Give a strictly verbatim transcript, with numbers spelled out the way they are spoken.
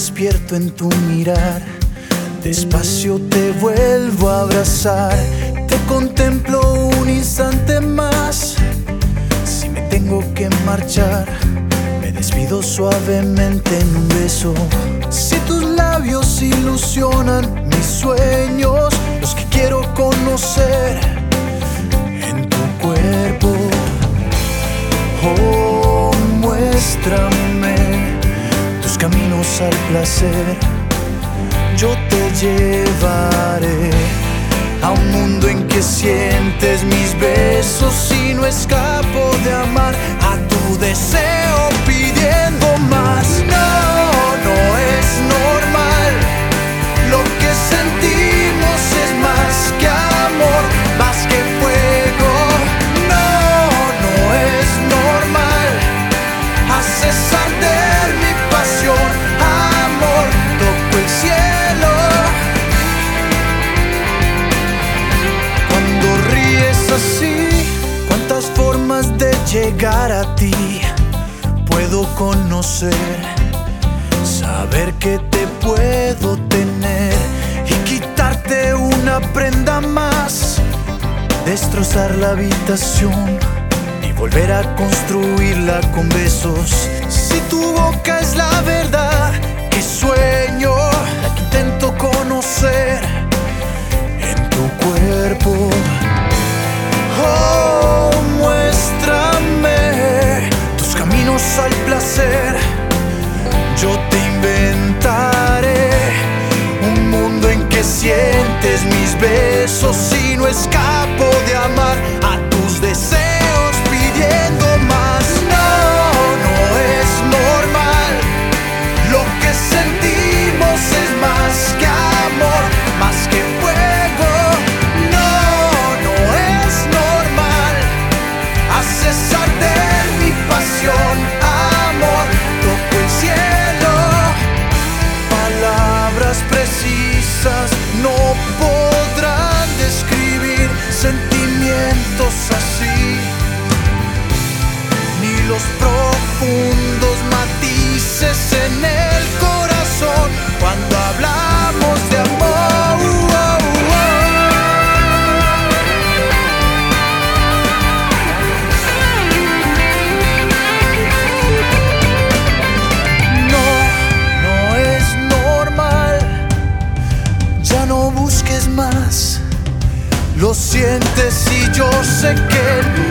despierto en tu mirar. Despacio te vuelvo a abrazar. Te contemplo un instante más. Si me tengo que marchar, me despido suavemente en un beso. Si tus labios ilusionan mis sueños, los que quiero conocer en tu cuerpo. Oh, muéstrame tus caminos al placer. Yo te llevaré a un mundo en que sientes mis besos y no escapo de amar a tu deseo pidiendo más. No, no es normal. Lo que sentimos es más que amor, más que fuego. No, no es normal. Haces arder mi pasión, amor, toco el cielo. Cuando ríes así, cuántas formas de llegar a ti puedo conocer. Saber que te puedo tener y quitarte una prenda más. Destrozar la habitación y volver a construirla con besos. Si tu boca es la verdad que sueño, la que intento conocer en tu cuerpo. Oh, muéstrame tus caminos al placer. Yo te inventaré un mundo en que sientes mis besos y no escapo de amar a tus deseos pidiendo más. No, no es normal. Lo que sentimos es más que amor, más que fuego. No, no es normal. Haces arder mi pasión, amor, toco el cielo. Palabras precisas no podrán describir sentimientos así, ni los profundos matices en el corazón cuando hablamos de amor. No, no es normal. Ya no busques más. Lo sientes y yo sé que